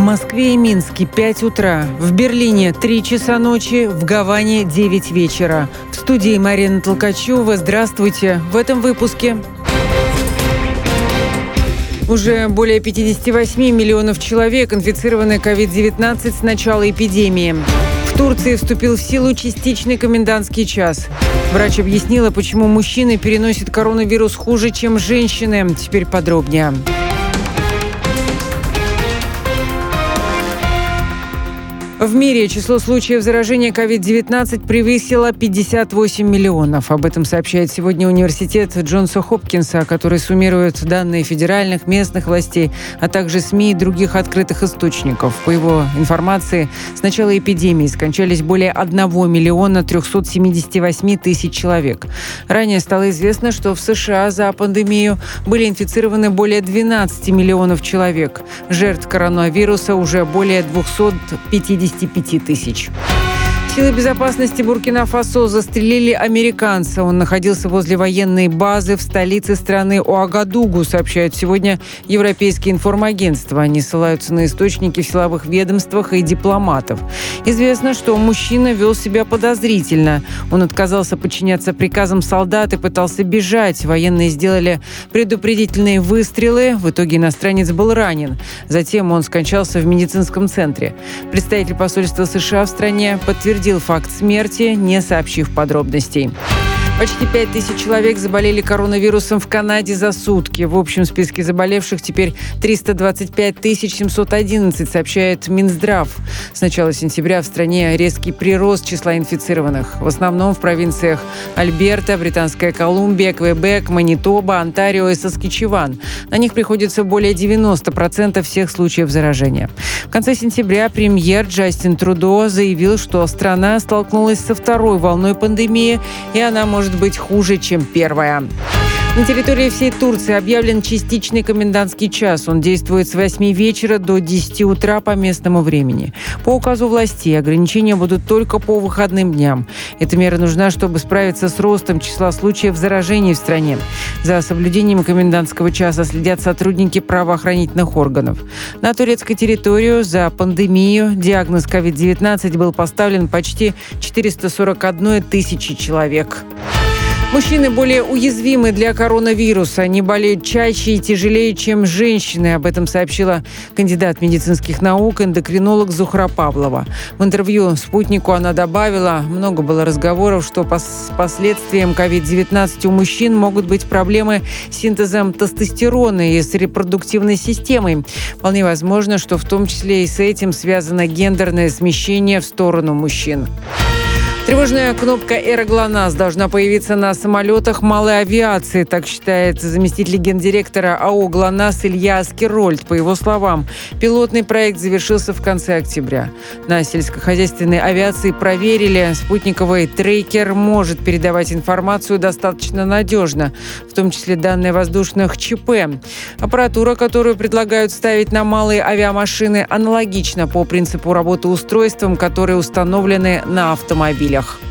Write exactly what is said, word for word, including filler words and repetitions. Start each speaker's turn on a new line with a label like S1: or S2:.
S1: Москве и Минске пять утра, в Берлине три часа ночи, в Гаване девять вечера. В студии Марина Толкачева. Здравствуйте. В этом выпуске. Уже более пятьдесят восемь миллионов человек инфицированы ковид девятнадцать с начала эпидемии. В Турции вступил в силу частичный комендантский час. Врач объяснила, почему мужчины переносят коронавирус хуже, чем женщины. Теперь подробнее. В мире число случаев заражения ковид девятнадцать превысило пятьдесят восемь миллионов. Об этом сообщает сегодня университет Джонса Хопкинса, который суммирует данные федеральных, местных властей, а также СМИ и других открытых источников. По его информации, с начала эпидемии скончались более одного миллиона трехсот семидесяти восьми тысяч человек. Ранее стало известно, что в США за пандемию были инфицированы более двенадцати миллионов человек. Жертв коронавируса уже более двухсот пятидесяти пяти тысяч. Силы безопасности Буркина-Фасо застрелили американца. Он находился возле военной базы в столице страны Уагадугу, сообщают сегодня европейские информагентства. Они ссылаются на источники в силовых ведомствах и дипломатов. Известно, что мужчина вел себя подозрительно. Он отказался подчиняться приказам солдат и пытался бежать. Военные сделали предупредительные выстрелы. В итоге иностранец был ранен. Затем он скончался в медицинском центре. Представитель посольства США в стране подтвердил факт смерти, не сообщив подробностей. Почти пять тысяч человек заболели коронавирусом в Канаде за сутки. В общем списке заболевших теперь триста двадцать пять тысяч семьсот одиннадцать, сообщает Минздрав. С начала сентября в стране резкий прирост числа инфицированных. В основном в провинциях Альберта, Британская Колумбия, Квебек, Манитоба, Онтарио и Саскатчеван. На них приходится более девяноста процентов всех случаев заражения. В конце сентября премьер Джастин Трудо заявил, что страна столкнулась со второй волной пандемии, и она может быть хуже, чем первая. На территории всей Турции объявлен частичный комендантский час. Он действует с восьми вечера до десяти утра по местному времени. По указу властей ограничения будут только по выходным дням. Эта мера нужна, чтобы справиться с ростом числа случаев заражений в стране. За соблюдением комендантского часа следят сотрудники правоохранительных органов. На турецкой территории за пандемию диагноз ковид девятнадцать был поставлен почти четыреста сорок одной тысячи человек. Мужчины более уязвимы для коронавируса. Они болеют чаще и тяжелее, чем женщины. Об этом сообщила кандидат медицинских наук, эндокринолог Зухра Павлова. В интервью «Спутнику» она добавила, много было разговоров, что с последствием ковид девятнадцать у мужчин могут быть проблемы с синтезом тестостерона и с репродуктивной системой. Вполне возможно, что в том числе и с этим связано гендерное смещение в сторону мужчин. Тревожная кнопка «Эра ГЛОНАСС» должна появиться на самолетах малой авиации, так считает заместитель гендиректора АО «ГЛОНАСС» Илья Аскерольд. По его словам, пилотный проект завершился в конце октября. На сельскохозяйственной авиации проверили, спутниковый трекер может передавать информацию достаточно надежно, в том числе данные воздушных ЧП. Аппаратура, которую предлагают ставить на малые авиамашины, аналогична по принципу работы устройствам, которые установлены на автомобилях.